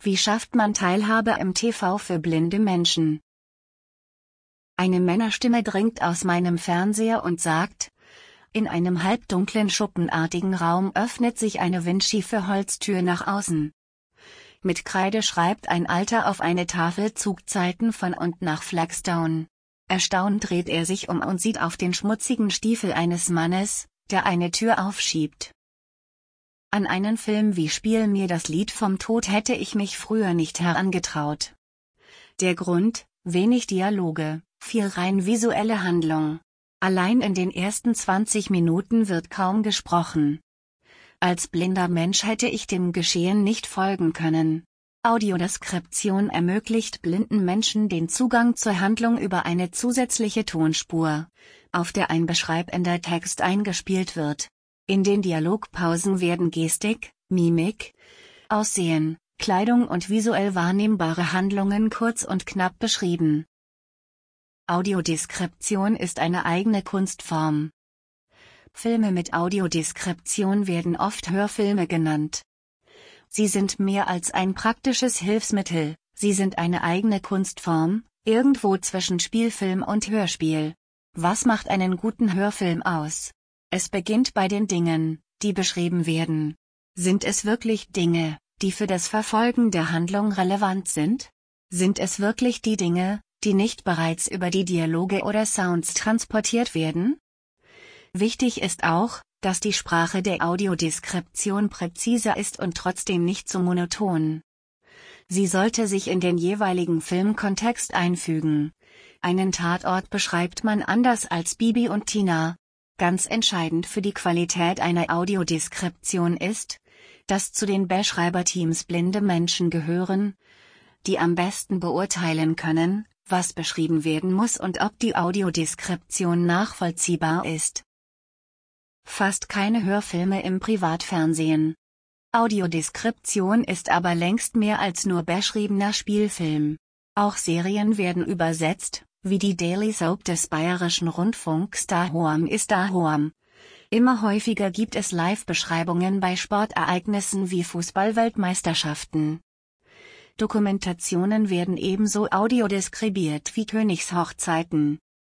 Wie schafft man Teilhabe im TV für blinde Menschen? Eine Männerstimme dringt aus meinem Fernseher und sagt: In einem halbdunklen schuppenartigen Raum öffnet sich eine windschiefe Holztür nach außen. Mit Kreide schreibt ein Alter auf eine Tafel Zugzeiten von und nach Flagstone. Erstaunt dreht er sich um und sieht auf den schmutzigen Stiefel eines Mannes, der eine Tür aufschiebt. An einen Film wie Spiel mir das Lied vom Tod hätte ich mich früher nicht herangetraut. Der Grund: wenig Dialoge, viel rein visuelle Handlung. Allein in den ersten 20 Minuten wird kaum gesprochen. Als blinder Mensch hätte ich dem Geschehen nicht folgen können. Audiodeskription ermöglicht blinden Menschen den Zugang zur Handlung über eine zusätzliche Tonspur, auf der ein beschreibender Text eingespielt wird. In den Dialogpausen werden Gestik, Mimik, Aussehen, Kleidung und visuell wahrnehmbare Handlungen kurz und knapp beschrieben. Audiodeskription ist eine eigene Kunstform. Filme mit Audiodeskription werden oft Hörfilme genannt. Sie sind mehr als ein praktisches Hilfsmittel, sie sind eine eigene Kunstform, irgendwo zwischen Spielfilm und Hörspiel. Was macht einen guten Hörfilm aus? Es beginnt bei den Dingen, die beschrieben werden. Sind es wirklich Dinge, die für das Verfolgen der Handlung relevant sind? Sind es wirklich die Dinge, die nicht bereits über die Dialoge oder Sounds transportiert werden? Wichtig ist auch, dass die Sprache der Audiodeskription präziser ist und trotzdem nicht zu monoton. Sie sollte sich in den jeweiligen Filmkontext einfügen. Einen Tatort beschreibt man anders als Bibi und Tina. Ganz entscheidend für die Qualität einer Audiodeskription ist, dass zu den Beschreiberteams blinde Menschen gehören, die am besten beurteilen können, was beschrieben werden muss und ob die Audiodeskription nachvollziehbar ist. Fast keine Hörfilme im Privatfernsehen. Audiodeskription ist aber längst mehr als nur beschriebener Spielfilm. Auch Serien werden übersetzt, wie die Daily Soap des Bayerischen Rundfunks Dahoam ist Dahoam. Immer häufiger gibt es Live-Beschreibungen bei Sportereignissen wie Fußball-Weltmeisterschaften. Dokumentationen werden ebenso audiodeskribiert wie Königshochzeiten.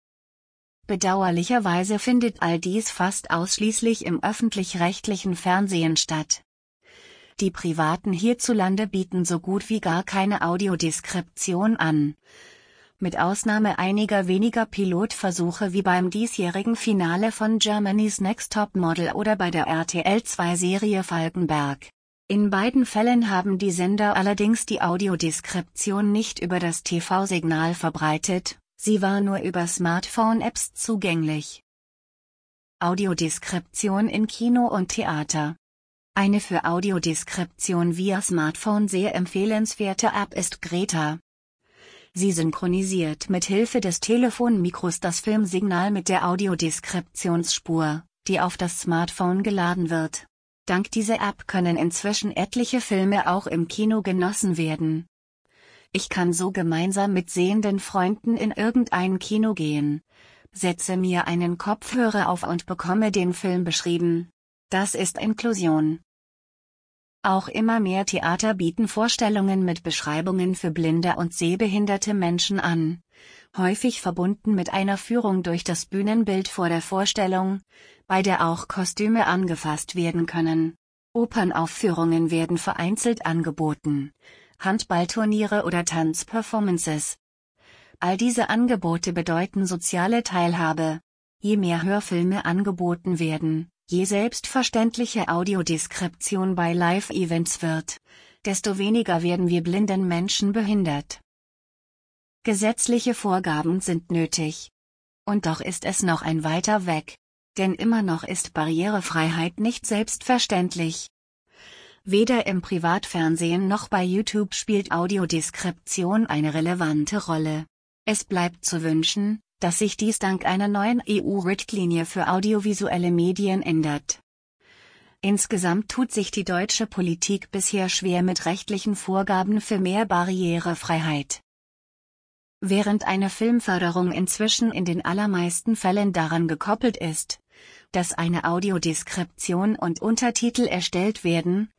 Bedauerlicherweise findet all dies fast ausschließlich im öffentlich-rechtlichen Fernsehen statt. Die Privaten hierzulande bieten so gut wie gar keine Audiodeskription an. Mit Ausnahme einiger weniger Pilotversuche wie beim diesjährigen Finale von Germany's Next Top Model oder bei der RTL2-Serie Falkenberg. In beiden Fällen haben die Sender allerdings die Audiodeskription nicht über das TV-Signal verbreitet, sie war nur über Smartphone-Apps zugänglich. Audiodeskription in Kino und Theater. Eine für Audiodeskription via Smartphone sehr empfehlenswerte App ist Greta. Sie synchronisiert mit Hilfe des Telefonmikros das Filmsignal mit der Audiodeskriptionsspur, die auf das Smartphone geladen wird. Dank dieser App können inzwischen etliche Filme auch im Kino genossen werden. Ich kann so gemeinsam mit sehenden Freunden in irgendein Kino gehen, setze mir einen Kopfhörer auf und bekomme den Film beschrieben. Das ist Inklusion. Auch immer mehr Theater bieten Vorstellungen mit Beschreibungen für blinde und sehbehinderte Menschen an, häufig verbunden mit einer Führung durch das Bühnenbild vor der Vorstellung, bei der auch Kostüme angefasst werden können. Opernaufführungen werden vereinzelt angeboten, Handballturniere oder Tanzperformances. All diese Angebote bedeuten soziale Teilhabe. Je mehr Hörfilme angeboten werden, je selbstverständlicher Audiodeskription bei Live-Events wird, desto weniger werden wir blinden Menschen behindert. Gesetzliche Vorgaben sind nötig. Und doch ist es noch ein weiter Weg. Denn immer noch ist Barrierefreiheit nicht selbstverständlich. Weder im Privatfernsehen noch bei YouTube spielt Audiodeskription eine relevante Rolle. Es bleibt zu wünschen, dass sich dies dank einer neuen EU-Richtlinie für audiovisuelle Medien ändert. Insgesamt tut sich die deutsche Politik bisher schwer mit rechtlichen Vorgaben für mehr Barrierefreiheit. Während eine Filmförderung inzwischen in den allermeisten Fällen daran gekoppelt ist, dass eine Audiodeskription und Untertitel erstellt werden,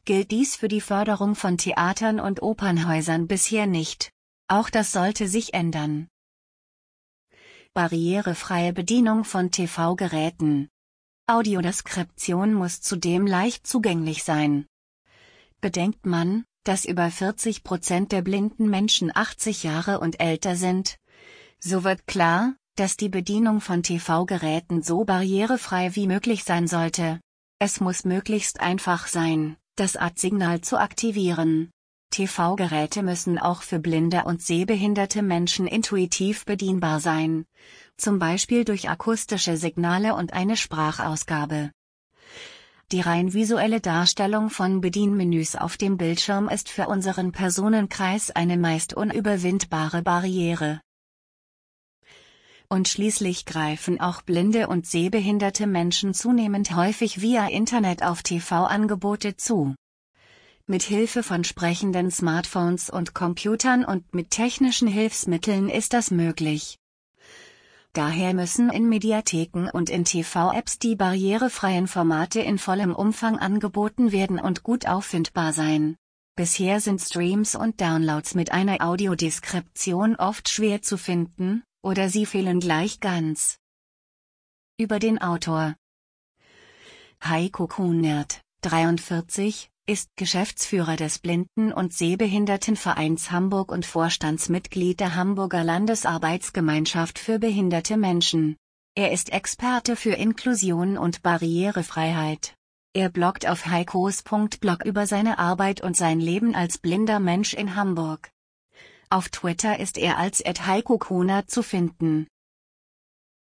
gilt dies für die Förderung von Theatern und Opernhäusern bisher nicht. Auch das sollte sich ändern. Barrierefreie Bedienung von TV-Geräten. Audiodeskription muss zudem leicht zugänglich sein. Bedenkt man, dass über 40% der blinden Menschen 80 Jahre und älter sind, so wird klar, dass die Bedienung von TV-Geräten so barrierefrei wie möglich sein sollte. Es muss möglichst einfach sein, das AD-Signal zu aktivieren. TV-Geräte müssen auch für blinde und sehbehinderte Menschen intuitiv bedienbar sein, zum Beispiel durch akustische Signale und eine Sprachausgabe. Die rein visuelle Darstellung von Bedienmenüs auf dem Bildschirm ist für unseren Personenkreis eine meist unüberwindbare Barriere. Und schließlich greifen auch blinde und sehbehinderte Menschen zunehmend häufig via Internet auf TV-Angebote zu. Mit Hilfe von sprechenden Smartphones und Computern und mit technischen Hilfsmitteln ist das möglich. Daher müssen in Mediatheken und in TV-Apps die barrierefreien Formate in vollem Umfang angeboten werden und gut auffindbar sein. Bisher sind Streams und Downloads mit einer Audiodeskription oft schwer zu finden, oder sie fehlen gleich ganz. Über den Autor. Heiko Kunert, 43, ist Geschäftsführer des Blinden- und Sehbehindertenvereins Hamburg und Vorstandsmitglied der Hamburger Landesarbeitsgemeinschaft für behinderte Menschen. Er ist Experte für Inklusion und Barrierefreiheit. Er bloggt auf heikos.blog über seine Arbeit und sein Leben als blinder Mensch in Hamburg. Auf Twitter ist er als @heikokunert zu finden.